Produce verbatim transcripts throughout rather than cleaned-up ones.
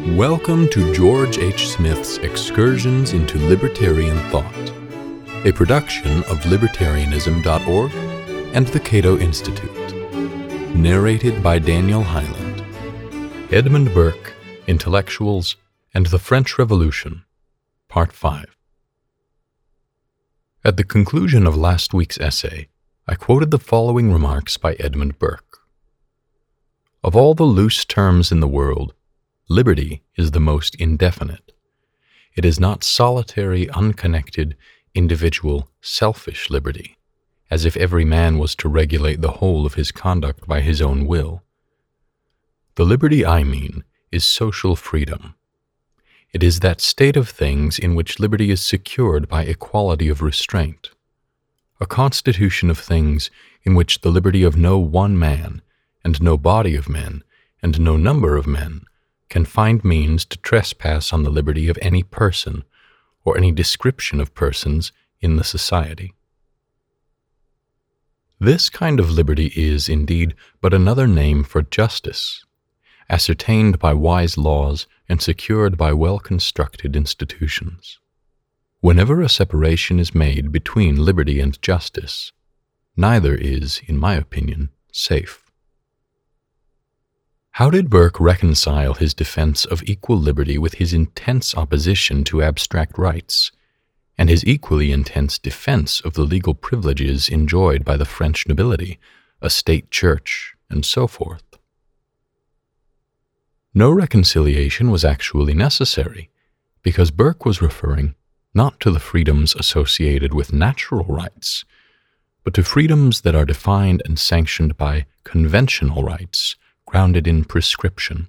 Welcome to George H. Smith's Excursions into Libertarian Thought, a production of libertarianism dot org and the Cato Institute. Narrated by Daniel Hyland. Edmund Burke, Intellectuals, and the French Revolution, Part five. At the conclusion of last week's essay, I quoted the following remarks by Edmund Burke. Of all the loose terms in the world, liberty is the most indefinite. It is not solitary, unconnected, individual, selfish liberty, as if every man was to regulate the whole of his conduct by his own will. The liberty I mean is social freedom. It is that state of things in which liberty is secured by equality of restraint, a constitution of things in which the liberty of no one man, and no body of men, and no number of men, can find means to trespass on the liberty of any person, or any description of persons in the society. This kind of liberty is, indeed, but another name for justice, ascertained by wise laws and secured by well-constructed institutions. Whenever a separation is made between liberty and justice, neither is, in my opinion, safe. How did Burke reconcile his defense of equal liberty with his intense opposition to abstract rights, and his equally intense defense of the legal privileges enjoyed by the French nobility, a state church, and so forth? No reconciliation was actually necessary, because Burke was referring not to the freedoms associated with natural rights, but to freedoms that are defined and sanctioned by conventional rights, grounded in prescription.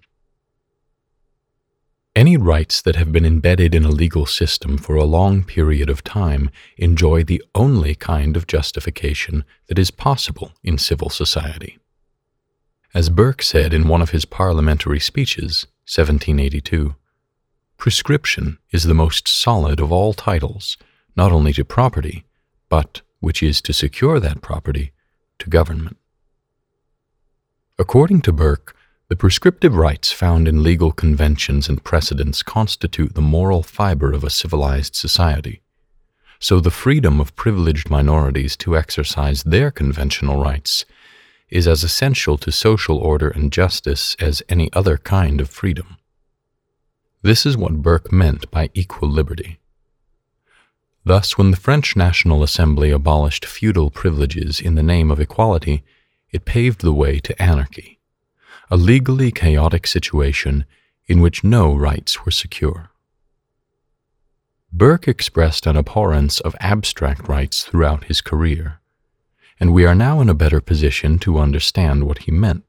Any rights that have been embedded in a legal system for a long period of time enjoy the only kind of justification that is possible in civil society. As Burke said in one of his parliamentary speeches, seventeen eighty-two, prescription is the most solid of all titles, not only to property, but, which is to secure that property, to government. According to Burke, the prescriptive rights found in legal conventions and precedents constitute the moral fiber of a civilized society. So the freedom of privileged minorities to exercise their conventional rights is as essential to social order and justice as any other kind of freedom. This is what Burke meant by equal liberty. Thus, when the French National Assembly abolished feudal privileges in the name of equality, it paved the way to anarchy, a legally chaotic situation in which no rights were secure. Burke expressed an abhorrence of abstract rights throughout his career, and we are now in a better position to understand what he meant.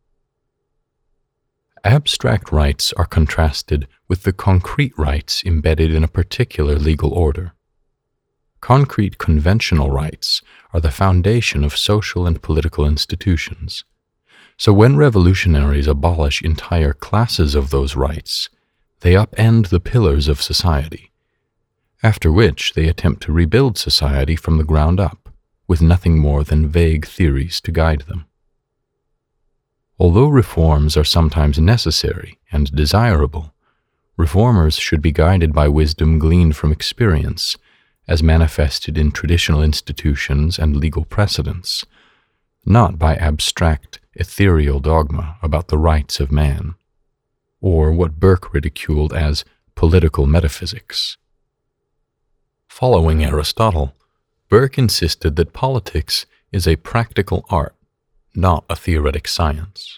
Abstract rights are contrasted with the concrete rights embedded in a particular legal order. Concrete conventional rights are the foundation of social and political institutions. So when revolutionaries abolish entire classes of those rights, they upend the pillars of society, after which they attempt to rebuild society from the ground up, with nothing more than vague theories to guide them. Although reforms are sometimes necessary and desirable, reformers should be guided by wisdom gleaned from experience, as manifested in traditional institutions and legal precedents, not by abstract, ethereal dogma about the rights of man, or what Burke ridiculed as political metaphysics. Following Aristotle, Burke insisted that politics is a practical art, not a theoretic science.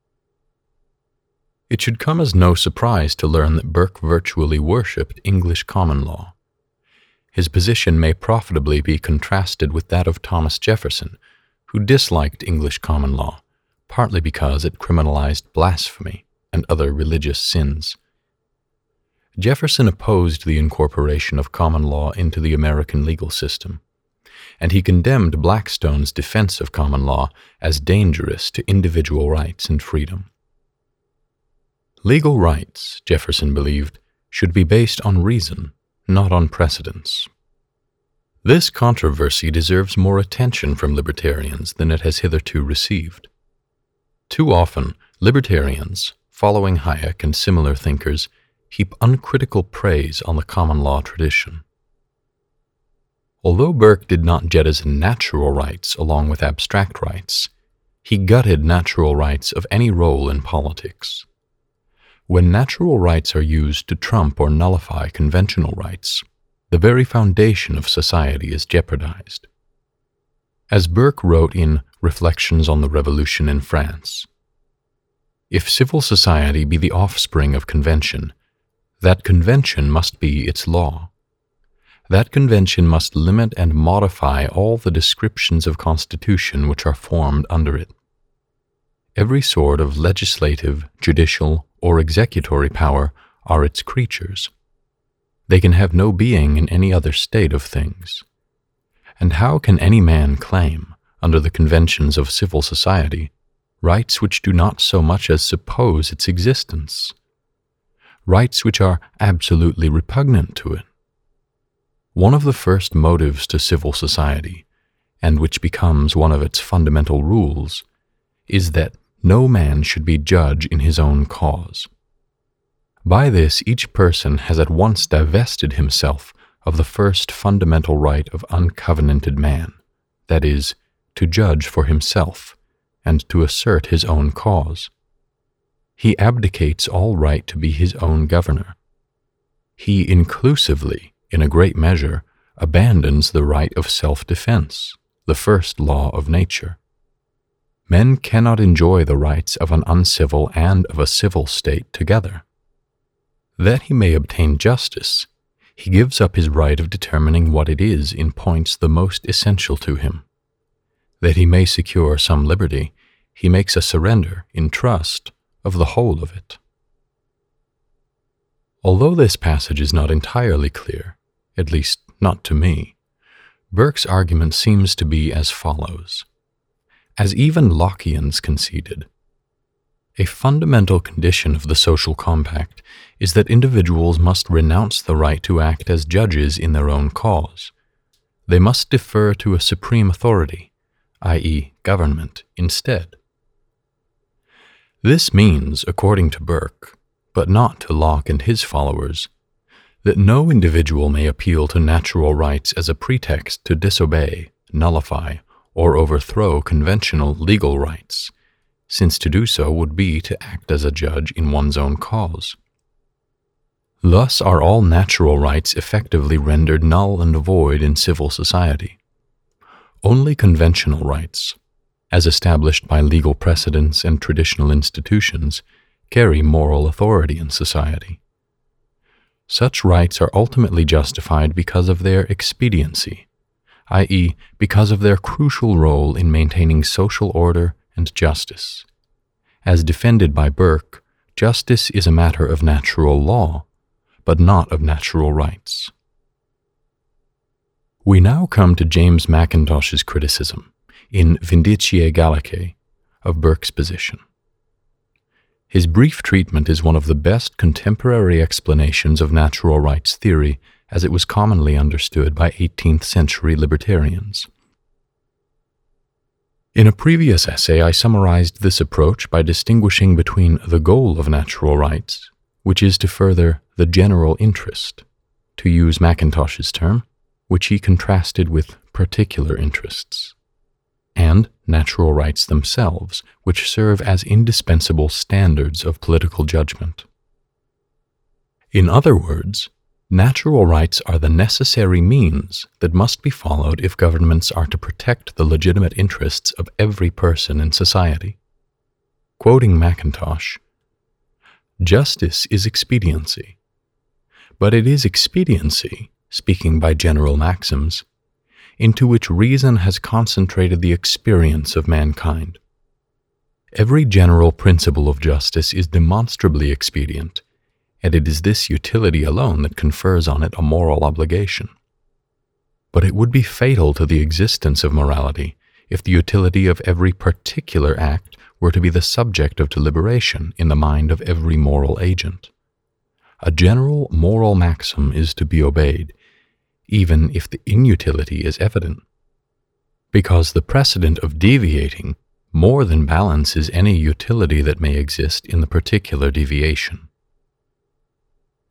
It should come as no surprise to learn that Burke virtually worshipped English common law. His position may profitably be contrasted with that of Thomas Jefferson, who disliked English common law, partly because it criminalized blasphemy and other religious sins. Jefferson opposed the incorporation of common law into the American legal system, and he condemned Blackstone's defense of common law as dangerous to individual rights and freedom. Legal rights, Jefferson believed, should be based on reason, not on precedents. This controversy deserves more attention from libertarians than it has hitherto received. Too often, libertarians, following Hayek and similar thinkers, heap uncritical praise on the common law tradition. Although Burke did not jettison natural rights along with abstract rights, he gutted natural rights of any role in politics. When natural rights are used to trump or nullify conventional rights, the very foundation of society is jeopardized. As Burke wrote in Reflections on the Revolution in France, "If civil society be the offspring of convention, that convention must be its law. That convention must limit and modify all the descriptions of constitution which are formed under it. Every sort of legislative, judicial, or executory power are its creatures. They can have no being in any other state of things. And how can any man claim, under the conventions of civil society, rights which do not so much as suppose its existence? Rights which are absolutely repugnant to it? One of the first motives to civil society, and which becomes one of its fundamental rules, is that no man should be judge in his own cause. By this each person has at once divested himself of the first fundamental right of uncovenanted man, that is, to judge for himself, and to assert his own cause. He abdicates all right to be his own governor. He inclusively, in a great measure, abandons the right of self-defense, the first law of nature. Men cannot enjoy the rights of an uncivil and of a civil state together. That he may obtain justice, he gives up his right of determining what it is in points the most essential to him. That he may secure some liberty, he makes a surrender, in trust, of the whole of it." Although this passage is not entirely clear, at least not to me, Burke's argument seems to be as follows. As even Lockeans conceded, a fundamental condition of the social compact is that individuals must renounce the right to act as judges in their own cause. They must defer to a supreme authority, that is, government, instead. This means, according to Burke, but not to Locke and his followers, that no individual may appeal to natural rights as a pretext to disobey, nullify, or overthrow conventional legal rights, since to do so would be to act as a judge in one's own cause. Thus are all natural rights effectively rendered null and void in civil society. Only conventional rights, as established by legal precedents and traditional institutions, carry moral authority in society. Such rights are ultimately justified because of their expediency, that is, because of their crucial role in maintaining social order and justice. As defended by Burke, justice is a matter of natural law, but not of natural rights. We now come to James Mackintosh's criticism, in Vindice Gallicae, of Burke's position. His brief treatment is one of the best contemporary explanations of natural rights theory as it was commonly understood by eighteenth century libertarians. In a previous essay, I summarized this approach by distinguishing between the goal of natural rights, which is to further the general interest, to use Mackintosh's term, which he contrasted with particular interests, and natural rights themselves, which serve as indispensable standards of political judgment. In other words, natural rights are the necessary means that must be followed if governments are to protect the legitimate interests of every person in society. Quoting Mackintosh, "Justice is expediency, but it is expediency, speaking by general maxims, into which reason has concentrated the experience of mankind. Every general principle of justice is demonstrably expedient, and it is this utility alone that confers on it a moral obligation. But it would be fatal to the existence of morality if the utility of every particular act were to be the subject of deliberation in the mind of every moral agent. A general moral maxim is to be obeyed, even if the inutility is evident, because the precedent of deviating more than balances any utility that may exist in the particular deviation.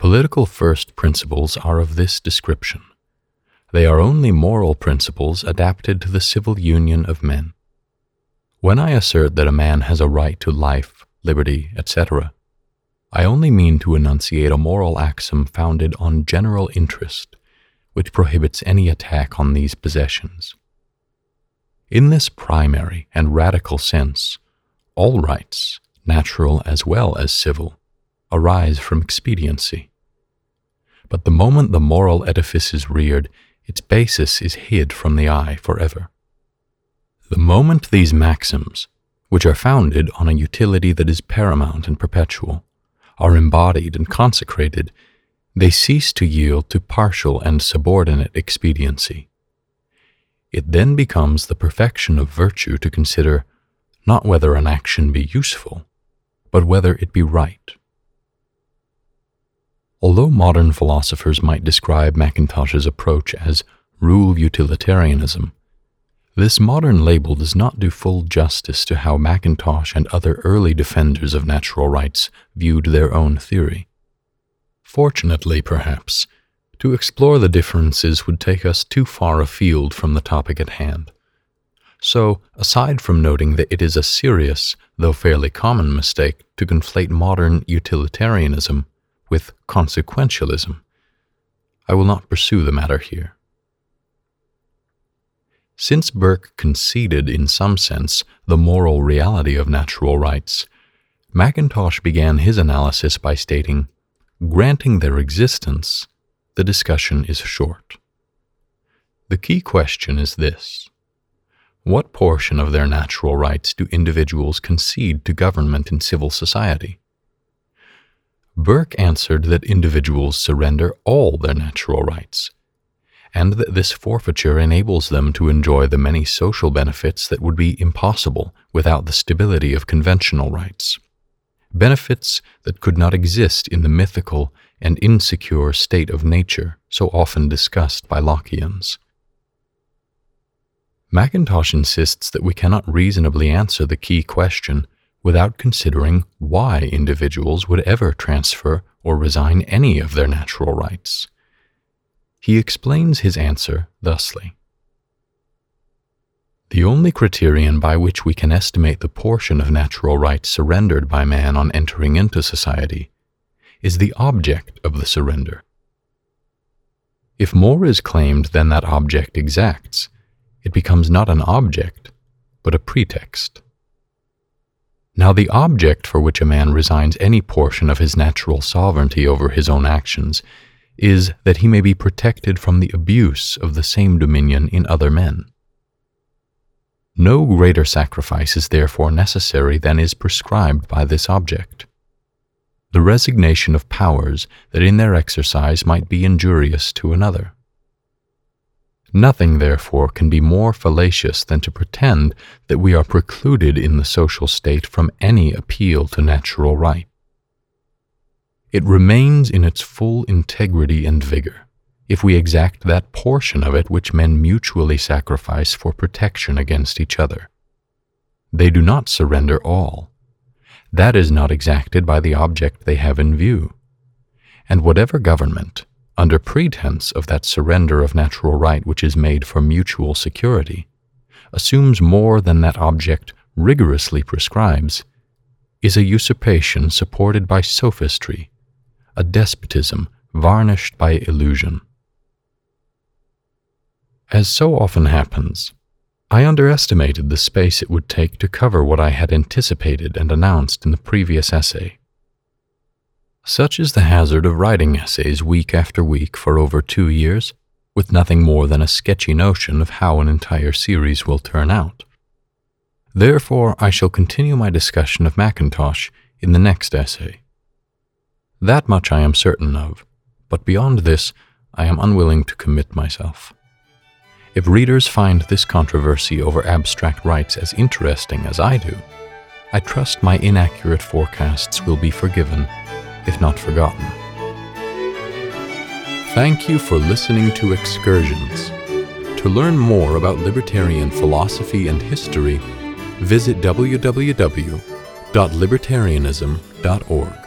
Political first principles are of this description. They are only moral principles adapted to the civil union of men. When I assert that a man has a right to life, liberty, et cetera, I only mean to enunciate a moral axiom founded on general interest, which prohibits any attack on these possessions. In this primary and radical sense, all rights, natural as well as civil, arise from expediency. But the moment the moral edifice is reared, its basis is hid from the eye forever. The moment these maxims, which are founded on a utility that is paramount and perpetual, are embodied and consecrated, they cease to yield to partial and subordinate expediency. It then becomes the perfection of virtue to consider not whether an action be useful, but whether it be right. Although modern philosophers might describe Mackintosh's approach as rule utilitarianism, this modern label does not do full justice to how Mackintosh and other early defenders of natural rights viewed their own theory. Fortunately, perhaps, to explore the differences would take us too far afield from the topic at hand. So, aside from noting that it is a serious, though fairly common mistake to conflate modern utilitarianism with consequentialism, I will not pursue the matter here. Since Burke conceded in some sense the moral reality of natural rights, Mackintosh began his analysis by stating, "Granting their existence, the discussion is short. The key question is this: what portion of their natural rights do individuals concede to government in civil society?" Burke answered that individuals surrender all their natural rights, and that this forfeiture enables them to enjoy the many social benefits that would be impossible without the stability of conventional rights, benefits that could not exist in the mythical and insecure state of nature so often discussed by Lockeans. Mackintosh insists that we cannot reasonably answer the key question without considering why individuals would ever transfer or resign any of their natural rights. He explains his answer thusly. The only criterion by which we can estimate the portion of natural rights surrendered by man on entering into society is the object of the surrender. If more is claimed than that object exacts, it becomes not an object, but a pretext. Now, the object for which a man resigns any portion of his natural sovereignty over his own actions is that he may be protected from the abuse of the same dominion in other men. No greater sacrifice is therefore necessary than is prescribed by this object: the resignation of powers that in their exercise might be injurious to another. Nothing, therefore, can be more fallacious than to pretend that we are precluded in the social state from any appeal to natural right. It remains in its full integrity and vigor if we exact that portion of it which men mutually sacrifice for protection against each other. They do not surrender all. That is not exacted by the object they have in view. And whatever government, under pretense of that surrender of natural right which is made for mutual security, assumes more than that object rigorously prescribes, is a usurpation supported by sophistry, a despotism varnished by illusion. As so often happens, I underestimated the space it would take to cover what I had anticipated and announced in the previous essay. Such is the hazard of writing essays week after week for over two years, with nothing more than a sketchy notion of how an entire series will turn out. Therefore, I shall continue my discussion of Mackintosh in the next essay. That much I am certain of, but beyond this, I am unwilling to commit myself. If readers find this controversy over abstract rights as interesting as I do, I trust my inaccurate forecasts will be forgiven, if not forgotten. Thank you for listening to Excursions. To learn more about libertarian philosophy and history, visit w w w dot libertarianism dot org.